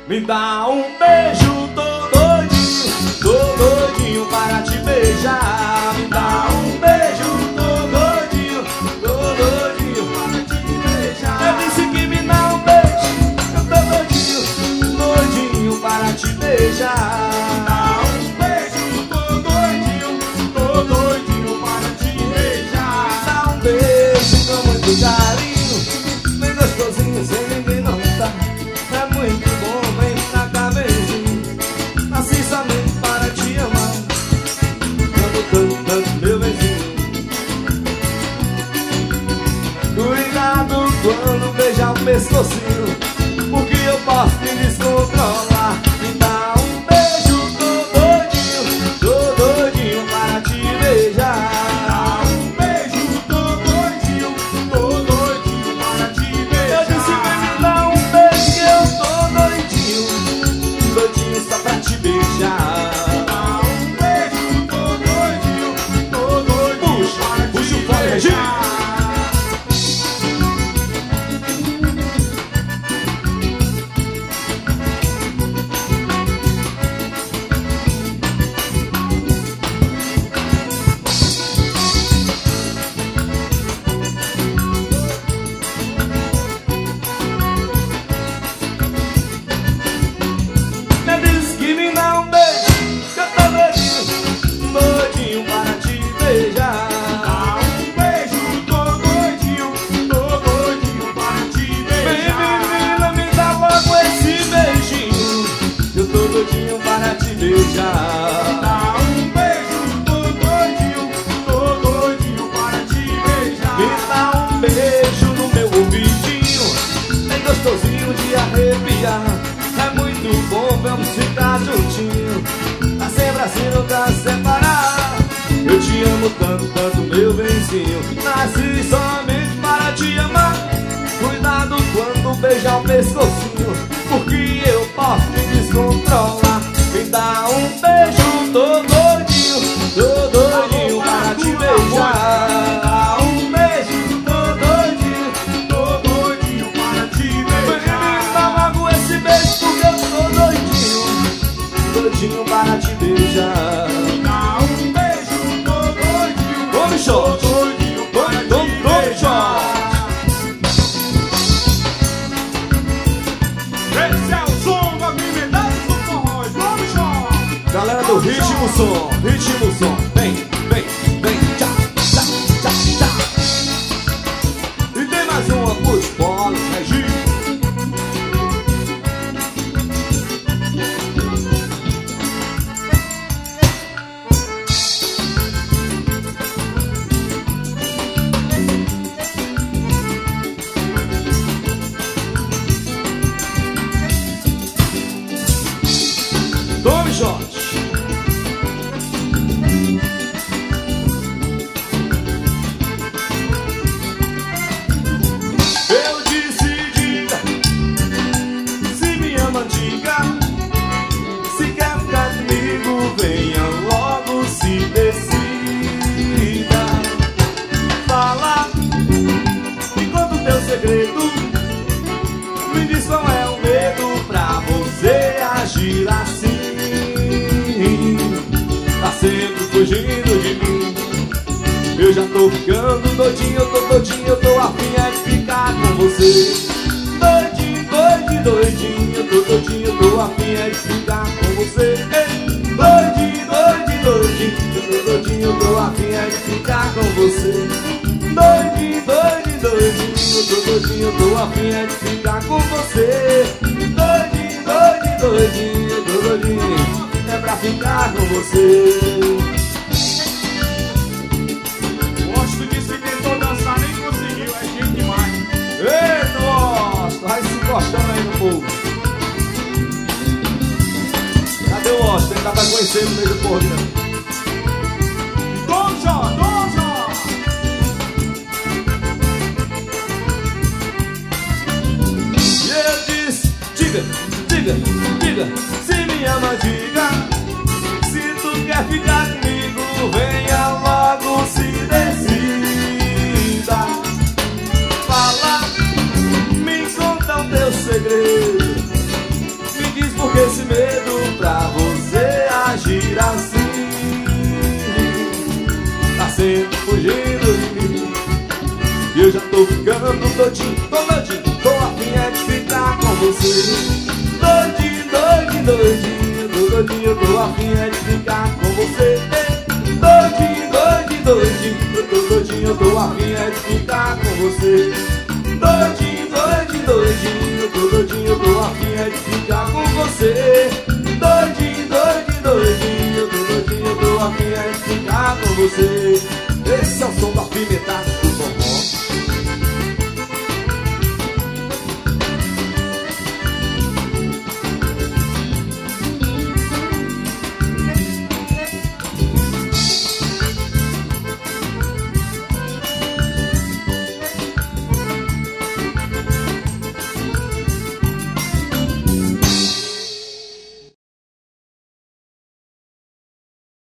Me dá um beijo, tô doidinho para te beijar. Me dá um beijo, tô doidinho para te beijar. Eu disse que me dá um beijo, eu tô doidinho para te beijar. Me dá um beijo, tô doidinho para te beijar. Me dá um beijo com muito carinho, bem gostosinho, sem ninguém notar. É muito bom, vem na cabecinha, nasci somente para te amar. Amo tanto, tanto, meu vizinho. Cuidado quando beijar o pescocinho, porque eu posso me descontrolar. Me dá um beijo, tô doidinho para te beijar. Dá um beijo, tô doidinho para te beijar. Eu disse que me dá um beijo, que eu tô doidinho só pra te beijar. Dá um beijo, tô doidinho puxa, puxa o fone, Regina. Dá um beijo, tô doidinho para te beijar. Me dá um beijo no meu ouvidinho, bem gostosinho de arrepiar. É muito bom, vamos ficar juntinho, tá sempre assim, nunca separar. Eu te amo tanto, tanto, meu benzinho, nasci somente para te amar. Cuidado quando beijar o pescocinho, porque eu posso me descontrolar. Me dá um beijo, tô doidinho para te beijar. Me dá um beijo, tô doidinho para te beijar. Me dá logo esse beijo, porque eu tô doidinho para te beijar. Me dá um beijo, tô doidinho. Tome shot, doidinho para te beijar. Esse é o som da Pimentada do Forró. Galera do ritmo som, vem, tchá, tchá, tchá, tchá. E tem mais uma pros bolos, Regina. Tome shot. Eu disse, diga, se me ama, diga. Se quer ficar comigo, venha logo, se decida. Fala, me conta o teu segredo, me diz qual é o medo pra você agir assim. Tá sempre fugindo de mim. Eu já tô ficando doidinho, eu tô doidinho, eu tô afim é de ficar com você. Doidinho, doidinho, eu tô doidinho, eu tô afim é de ficar com você. Doidinho, doidinho, eu tô doidinho, eu tô afim é de ficar com você. Doidinho, doidinho, eu tô doidinho, eu tô afim é de ficar com você. Doidinho, doidinho, eu tô doidinho, é pra ficar com você. Gosto de se tentou dançar, nem conseguiu, é gente demais. Ei, nossa, vai se encostando aí no povo. Cadê o Austin? Ainda vai conhecer no meio do povo, né? Donja! E eu disse, diga, se me ama, diga. Se tu quer ficar comigo, venha logo, se decida. Fala, me conta o teu segredo, me tô ficando doidinho, tô doidinho, tô afim é de ficar com você. Doidinho, doidinho, doidinho, tô doidinho, tô afim é de ficar com você. Doidinho, doidinho, doidinho, eu tô doidinho, eu tô afim é de ficar com você. Doidinho, doidinho, doidinho, eu tô doidinho, eu tô afim é de ficar com você. Doidinho, doidinho, doidinho, eu tô doidinho, eu tô afim é de ficar com você.